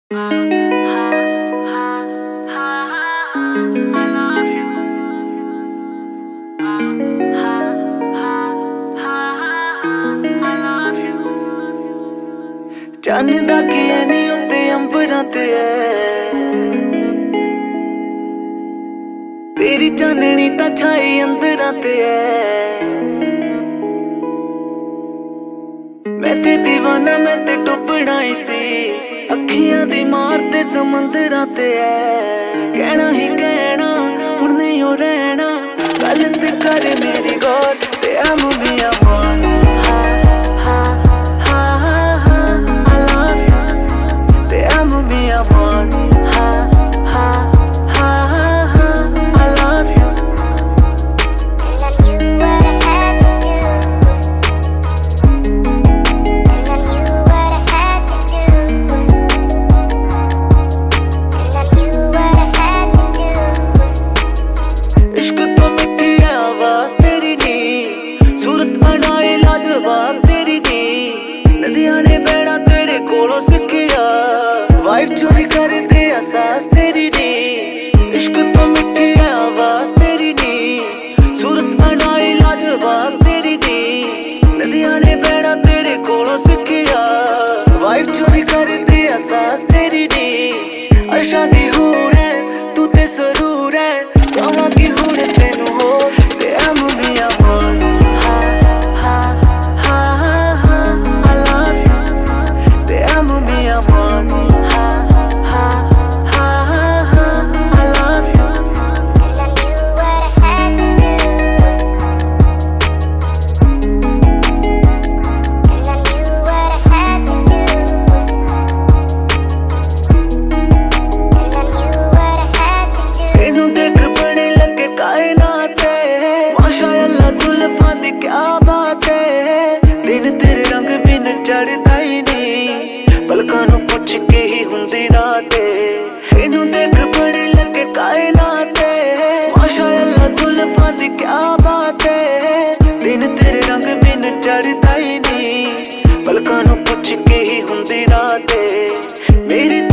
चन्न दा की नी उत्ते अंबरां ते तेरी चाननी तां छाई अंदरां ते मैं ते दीवाना मैं ते डुबना ही सी अखियां दी मारते समंदरां ते कहना ही कहना हुण नहीं हो रहना गलत कर मेरी गौर ते मियां मान वाइफ चोरी कर दे एहसास तेरी नी इश्क तो मिठी है आवाज तेरी नी सूरत बनाई लाजवाब तेरी नी नदियां ने बहना तेरे कोलों सिखिया वाइफ चोरी कर दे एहसास तेरी नी अर्शा दी हूर है तू ते सरूर है कहां की हूर तेनू हो ते मियां मान क्या बात है दिन तेरे रंग बिन चढ़दा ही नहीं पलकां नूं पुछ के ही हुंदी रात इनू देख बड़े लगे कायनात माशाअल्लाह जुल्फां दी क्या बात है दिन तेरे रंग बिन चढ़दा ही नहीं पलकां नूं पुछ के ही हुंदी रात मेरी